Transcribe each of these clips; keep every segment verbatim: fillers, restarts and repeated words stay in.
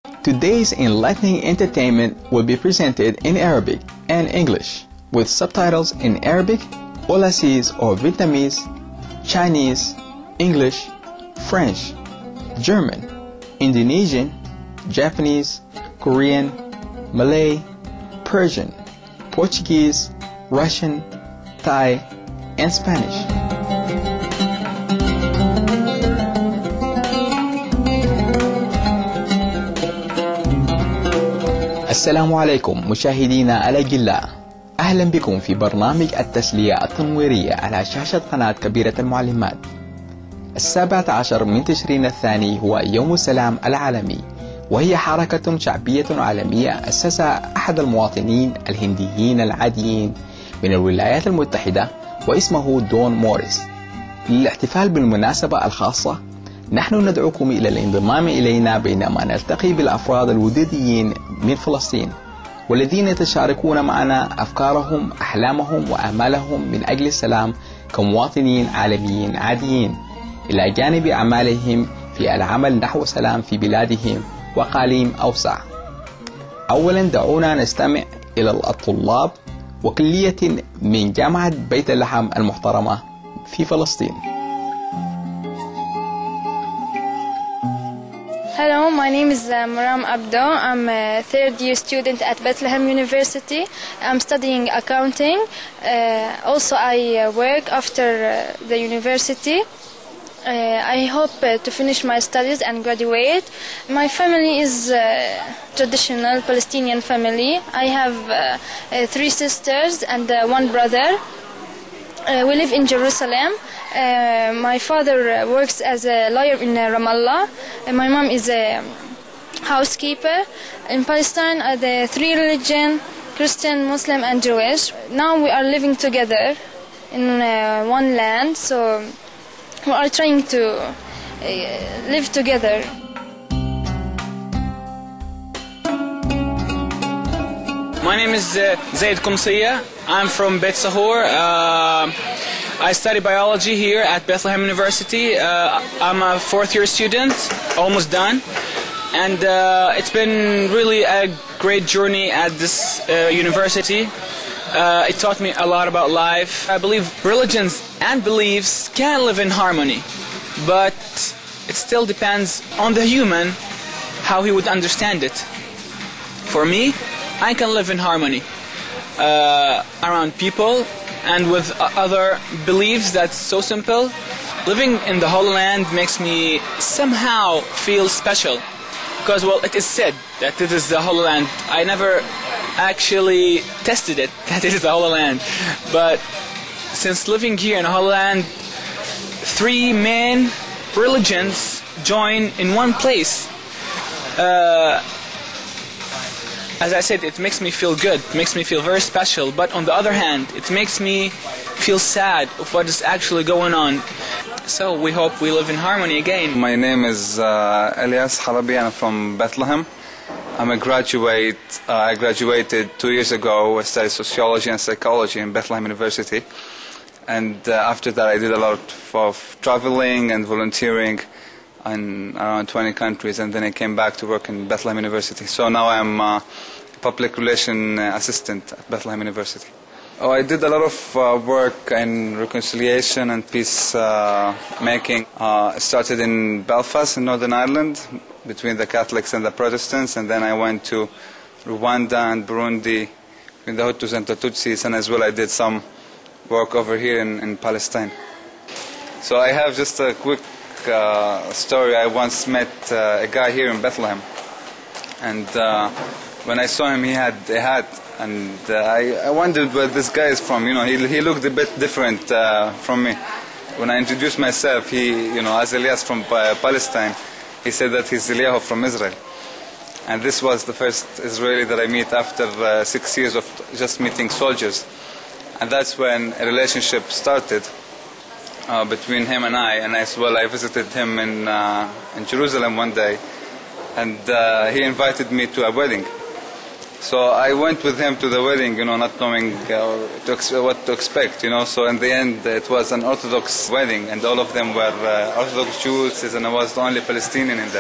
Today's enlightening entertainment will be presented in Arabic and English, with subtitles in Arabic, Aulasese or Vietnamese, Chinese, English, French, German, Indonesian, Japanese, Korean, Malay, Persian, Portuguese, Russian, Thai, and Spanish. السلام عليكم مشاهدينا الأجلاء، أهلا بكم في برنامج التسلية التنويرية على شاشة قناة كبيرة المعلمات. السابع عشر من تشرين الثاني هو يوم السلام العالمي، وهي حركة شعبية عالمية أسسها أحد المواطنين الهنديين العاديين من الولايات المتحدة واسمه دون موريس. للاحتفال بالمناسبة الخاصة نحن ندعوكم إلى الانضمام إلينا بينما نلتقي بالأفراد الودوديين من فلسطين والذين يتشاركون معنا أفكارهم، أحلامهم وآمالهم من أجل السلام كمواطنين عالميين عاديين، إلى جانب أعمالهم في العمل نحو السلام في بلادهم وأقاليم أوسع. أولا دعونا نستمع إلى الطلاب وكلية من جامعة بيت اللحم المحترمة في فلسطين. Hello, my name is uh, Maram Abdo. I'm a third year student at Bethlehem University. I'm studying accounting. Uh, also, I uh, work after uh, the university. Uh, I hope uh, to finish my studies and graduate. My family is a traditional Palestinian family. I have uh, uh, three sisters and uh, one brother. Uh, we live in Jerusalem. Uh, my father uh, works as a lawyer in uh, Ramallah. And my mom is a housekeeper. In Palestine are the three religions, Christian, Muslim and Jewish. Now we are living together in uh, one land, so we are trying to uh, live together. My name is uh, Zaid Kumsiya. I'm from Beit Sahur. Uh, I study biology here at Bethlehem University. Uh, I'm a fourth year student, almost done. And uh, it's been really a great journey at this uh, university. Uh, it taught me a lot about life. I believe religions and beliefs can live in harmony, but it still depends on the human how he would understand it. For me, I can live in harmony uh, around people and with other beliefs. That's so simple. Living in the Holy Land makes me somehow feel special because, well, it is said that it is the Holy Land. I never actually tested it, that it is the Holy Land. But since living here in the Holy Land, three main religions join in one place. Uh, As I said, it makes me feel good, it makes me feel very special, but on the other hand, it makes me feel sad of what is actually going on. So we hope we live in harmony again. My name is uh, Elias Halabi, and I'm from Bethlehem. I'm a graduate. Uh, I graduated two years ago. I studied sociology and psychology in Bethlehem University. And uh, after that I did a lot of traveling and volunteering in around twenty countries, and then I came back to work in Bethlehem University. So now I'm a public relation assistant at Bethlehem University. Oh, I did a lot of uh, work in reconciliation and peace uh, making. Uh, I started in Belfast in Northern Ireland between the Catholics and the Protestants, and then I went to Rwanda and Burundi with the Hutus and the Tutsis, and as well I did some work over here in, in Palestine. So I have just a quick Uh, story. I once met uh, a guy here in Bethlehem, and uh, when I saw him, he had a hat, and uh, I, I wondered where this guy is from. You know, he he looked a bit different uh, from me. When I introduced myself, he, you know, as Elias from uh, Palestine, he said that he's Eliyahu from Israel, and this was the first Israeli that I meet after uh, six years of just meeting soldiers, and that's when a relationship started. Uh, between him and I, and as well I visited him in uh, in Jerusalem one day, and uh, he invited me to a wedding. So I went with him to the wedding, you know, not knowing uh, to ex- what to expect, you know. So in the end, it was an Orthodox wedding, and all of them were uh, Orthodox Jews, and I was the only Palestinian in there.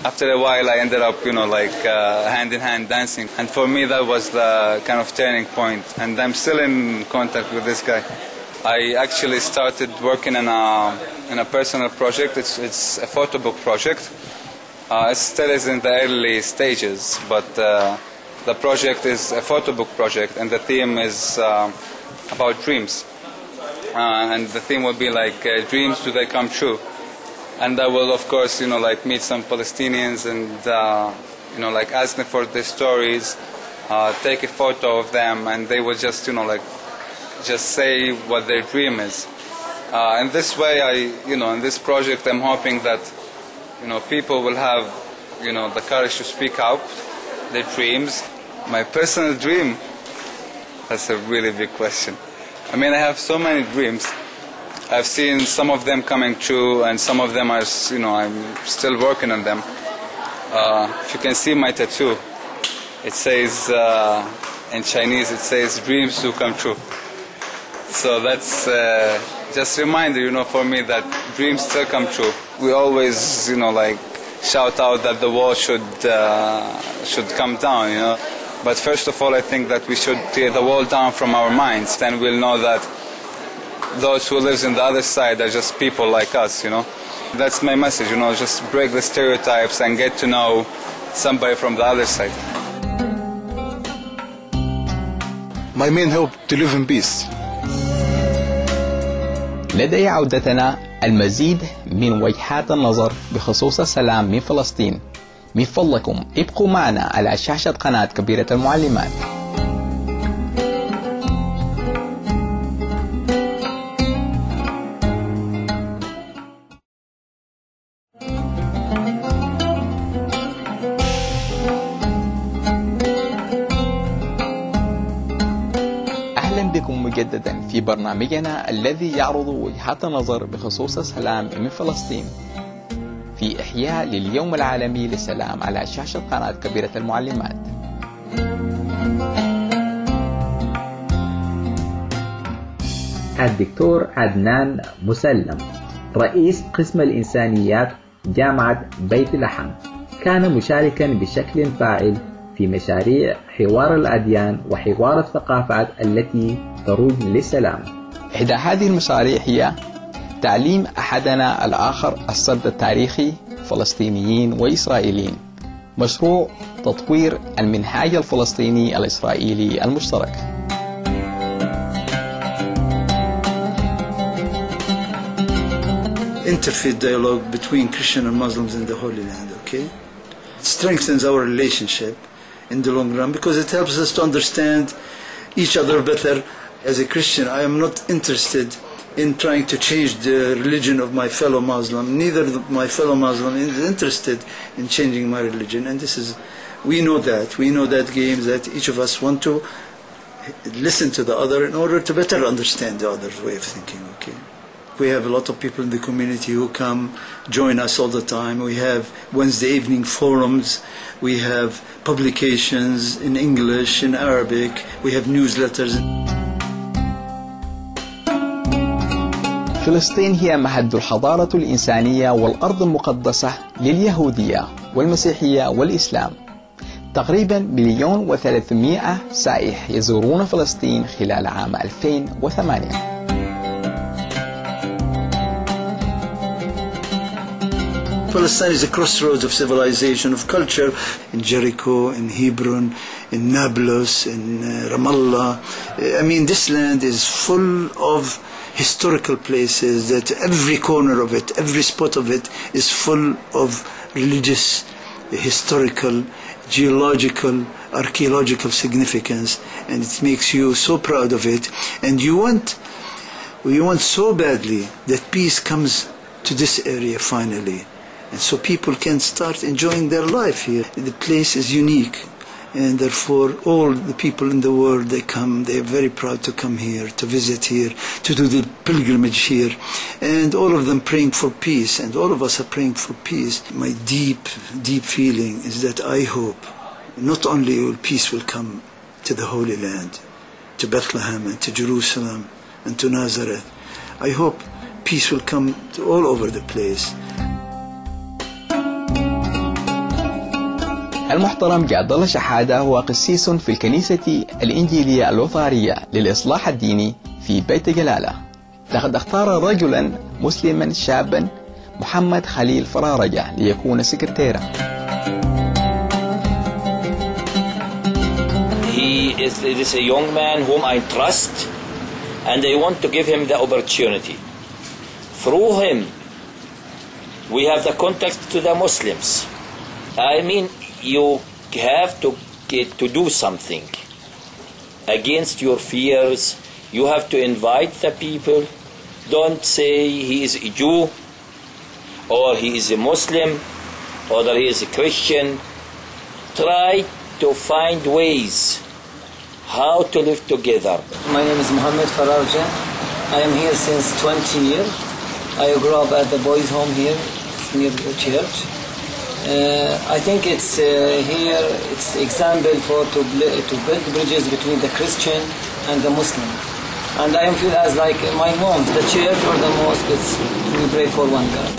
after a while I ended up, you know, like uh, hand in hand dancing. And for me that was the kind of turning point. And I'm still in contact with this guy. I actually started working in a, in a personal project. It's, it's a photo book project. Uh, it still is in the early stages, but uh, the project is a photo book project, and the theme is uh, about dreams. Uh, and the theme will be like, uh, dreams, do they come true? And I will, of course, you know, like meet some Palestinians and, uh, you know, like ask them for their stories, uh, take a photo of them, and they will just, you know, like just say what their dream is. Uh, in this way, I, you know, in this project, I'm hoping that, you know, people will have, you know, the courage to speak out their dreams. My personal dream, that's a really big question. I mean, I have so many dreams. I've seen some of them coming true, and some of them are, you know, I'm still working on them. Uh, if you can see my tattoo, it says, uh, in Chinese, it says, dreams do come true. So that's uh, just a reminder, you know, for me that dreams still come true. We always, you know, like shout out that the wall should uh, should come down, you know. But first of all, I think that we should tear the wall down from our minds. Then we'll know that those who live in the other side are just people like us, you know. That's my message, you know, just break the stereotypes and get to know somebody from the other side. My main hope to live in peace. لدي عودتنا المزيد من وجهات النظر بخصوص السلام من فلسطين. من فضلكم ابقوا معنا على شاشة قناة كبيرة المعلمات. بكم مجددا في برنامجنا الذي يعرض وجهات النظر بخصوص السلام من فلسطين في إحياء لليوم العالمي للسلام على شاشة قناة كبيرة المعلمات. الدكتور عدنان مسلم رئيس قسم الإنسانيات جامعة بيت لحم كان مشاركا بشكل فاعل في مشاريع حوار الأديان وحوار الثقافات التي تروج للسلام. إحدى هذه المشاريع هي تعليم أحدنا الآخر السرد التاريخي فلسطينيين وإسرائيليين، مشروع تطوير المنهاج الفلسطيني الإسرائيلي المشترك. Interfaith dialogue between Christian and Muslims in the Holy Land, okay? It strengthens our relationship in the long run because it helps us to understand each other better. As a Christian, I am not interested in trying to change the religion of my fellow Muslim. Neither my fellow Muslim is interested in changing my religion. And this is, we know that. We know that games that each of us want to listen to the other in order to better understand the other's way of thinking, okay? We have a lot of people in the community who come, join us all the time. We have Wednesday evening forums. We have publications in English, in Arabic. We have newsletters. فلسطين هي مهد الحضارة الإنسانية والأرض المقدسة لليهودية والمسيحية والإسلام. تقريبا مليون وثلاثمائة سائح يزورون فلسطين خلال عام ألفين وثمانية. Palestine is a crossroads of civilization, of culture. In Jericho, in Hebron, in Nablus, in uh, Ramallah. I mean, this land is full of historical places that every corner of it, every spot of it is full of religious, historical, geological, archaeological significance, and it makes you so proud of it. And you want, you want so badly that peace comes to this area finally. And so people can start enjoying their life here. The place is unique, and therefore all the people in the world, they come, they are very proud to come here, to visit here, to do the pilgrimage here, and all of them praying for peace, and all of us are praying for peace. My deep, deep feeling is that I hope not only will peace will come to the Holy Land, to Bethlehem and to Jerusalem and to Nazareth. I hope peace will come to all over the place. المحترم جاد الله شحادة هو قسيس في الكنيسة الإنجيلية الوطارية للإصلاح الديني في بيت جلالة. لقد اختار رجلا مسلما شابا محمد خليل فرارجة ليكون سكرتيرا. He is, it is a young man whom I trust and I want to give him the opportunity. Through him we have the contact to the Muslims. I mean, you have to get to do something against your fears. You have to invite the people. Don't say he is a Jew or he is a Muslim or that he is a Christian. Try to find ways how to live together. My name is Mohammed Fararja. I am here since twenty years. I grew up at the boys' home here, near the church. Uh, I think it's uh, here, it's example for to, to build bridges between the Christian and the Muslim. And I feel as like my mom, the church or the mosque, it's, we pray for one God.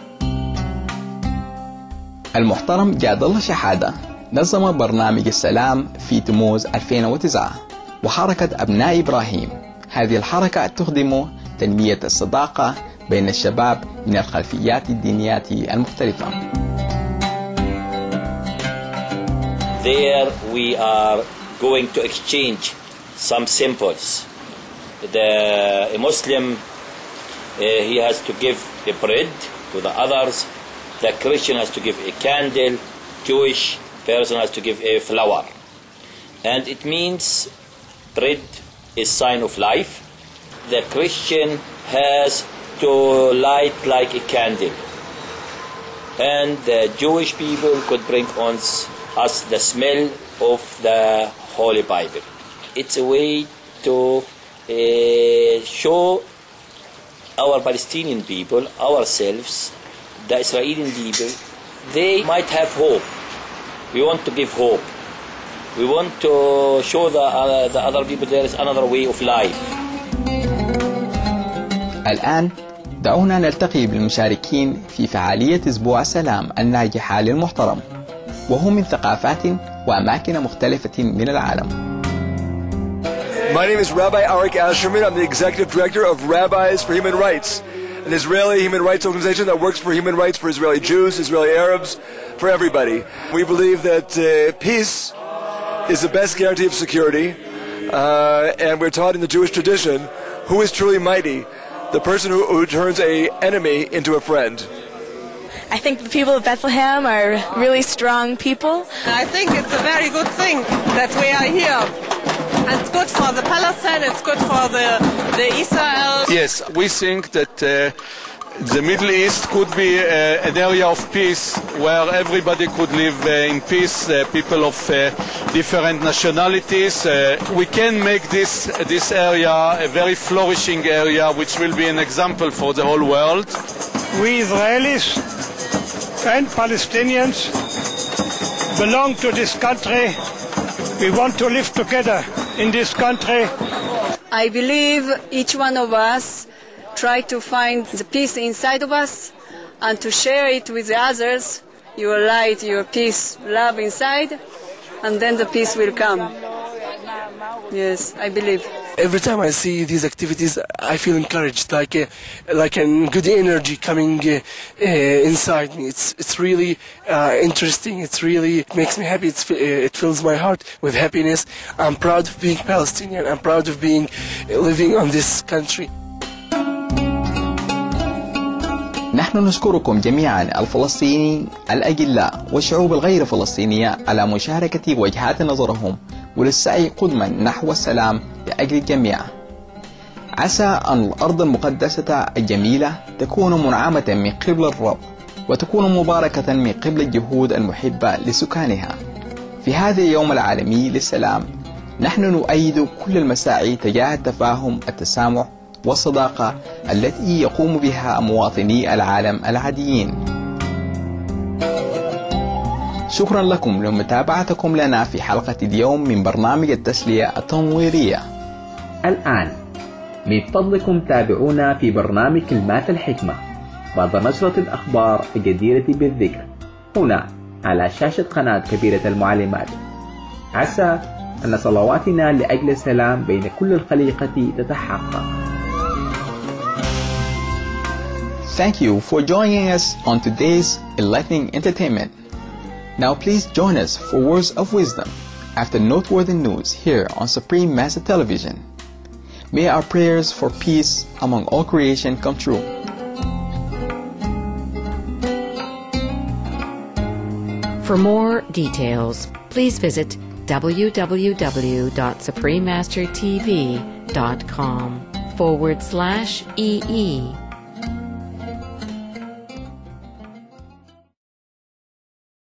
المحترم جاد الله شحادة نظم برنامج السلام في تموز ألفين وتسعة وحركة أبناء إبراهيم. هذه الحركة تخدم تنمية الصداقة بين الشباب من الخلفيات الدينيات المختلفة. There we are going to exchange some symbols. The a Muslim, uh, he has to give a bread to the others. The Christian has to give a candle. Jewish person has to give a flower. And it means bread is sign of life. The Christian has to light like a candle. And the Jewish people could bring us, us the smell of the Holy Bible. It's a way to uh, show our Palestinian people, ourselves, the Israeli people, they might have hope. We want to give hope. We want to show the, uh, the other people there is another way of life. الآن دعونا نلتقي بالمشاركين في فعالية أسبوع السلام الناجحة للمحترم، وهم من ثقافات وأماكن مختلفة من العالم. My name is Rabbi Arik Asherman. I'm the Executive Director of Rabbis for Human Rights, an Israeli human rights organization that works for human rights for Israeli Jews, Israeli Arabs, for everybody. We believe that uh, peace is the best guarantee of security, uh, and we're taught in the Jewish tradition who is truly mighty, the person who, who turns an enemy into a friend. I think the people of Bethlehem are really strong people. I think it's a very good thing that we are here. And it's good for the Palestine, it's good for the, the Israel. Yes, we think that uh, the Middle East could be uh, an area of peace where everybody could live uh, in peace, uh, people of uh, different nationalities. Uh, we can make this, this area a very flourishing area which will be an example for the whole world. We Israelis and Palestinians belong to this country. We want to live together in this country. I believe each one of us try to find the peace inside of us and to share it with the others, your light, your peace, love inside, and then the peace will come. Yes, I believe. Every time I see these activities, I feel encouraged, like a, like a good energy coming uh, uh, inside me. It's it's really uh, interesting. It's really it makes me happy. It's, uh, it fills my heart with happiness. I'm proud of being Palestinian. I'm proud of being uh, living on this country. نحن نشكركم جميعا الفلسطينيين الأجلاء والشعوب الغير فلسطينية على مشاركة وجهات نظرهم وللسعي قدما نحو السلام لأجل الجميع. عسى أن الأرض المقدسة الجميلة تكون منعمة من قبل الرب وتكون مباركة من قبل الجهود المحبة لسكانها. في هذا اليوم العالمي للسلام نحن نؤيد كل المساعي تجاه التفاهم، التسامح والصداقة التي يقوم بها مواطني العالم العاديين. شكرا لكم لمتابعتكم لنا في حلقة اليوم من برنامج التسلية التنويرية. الآن من فضلكم تابعونا في برنامج كلمات الحكمة بعد نشرة الأخبار الجديرة بالذكر هنا على شاشة قناة كبيرة المعلمات. عسى أن صلواتنا لأجل السلام بين كل الخليقة تتحقق. Thank you for joining us on today's enlightening entertainment. Now please join us for words of wisdom after noteworthy news here on Supreme Master Television. May our prayers for peace among all creation come true. For more details, please visit w w w dot supreme master t v dot com forward slash E E.